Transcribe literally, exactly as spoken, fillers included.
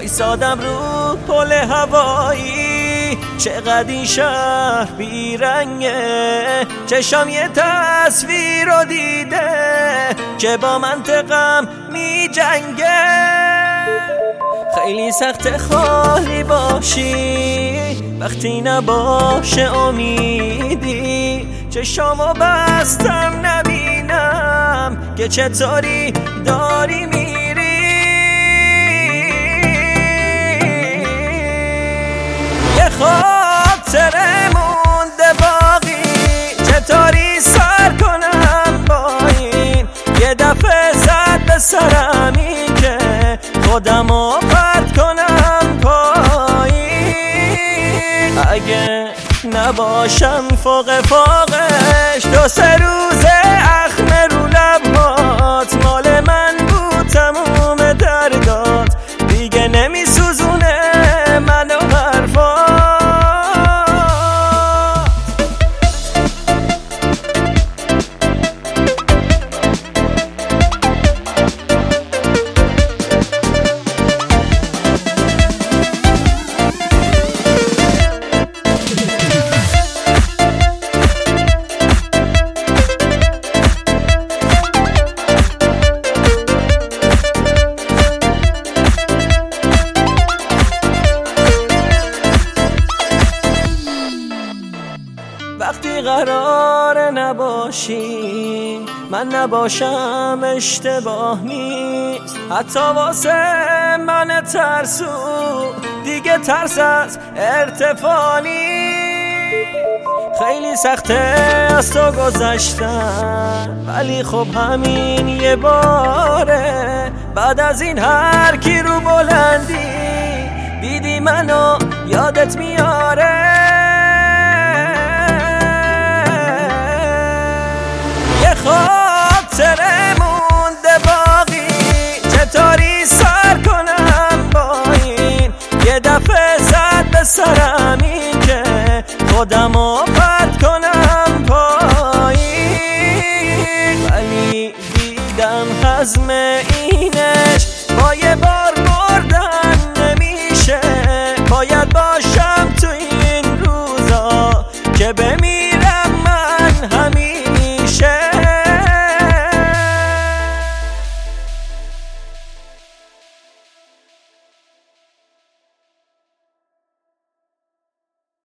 ایستادم رو پل هوایی، چقدر این شهر بیرنگه، چشام یه تصویر رو دیده که با منطقم می جنگه. خیلی سخت خالی باشی وقتی نباشه امیدی، چشامو بستم نبینم که چطوری داری میری. یه خاطره مونده باقی، چطوری سر کنم با این، یه دفعه زد به سرم این که خودمو پرت کنم پایین. اگه نباشم فوق فوقش دو سه روزه اخم رو لبات، مال من بود تموم دردات، دیگه نمی سوزونه منو حرفات. وقتی قرار نباشی من نباشم اشتباه نیست، حتی واسه من ترسو دیگه ترس از ارتفاع نیست. خیلی سخته از تو گذشتن ولی خب همین یه باره، بعد از این هر کی رو بلندی دیدی منو یادت میاره. خاطره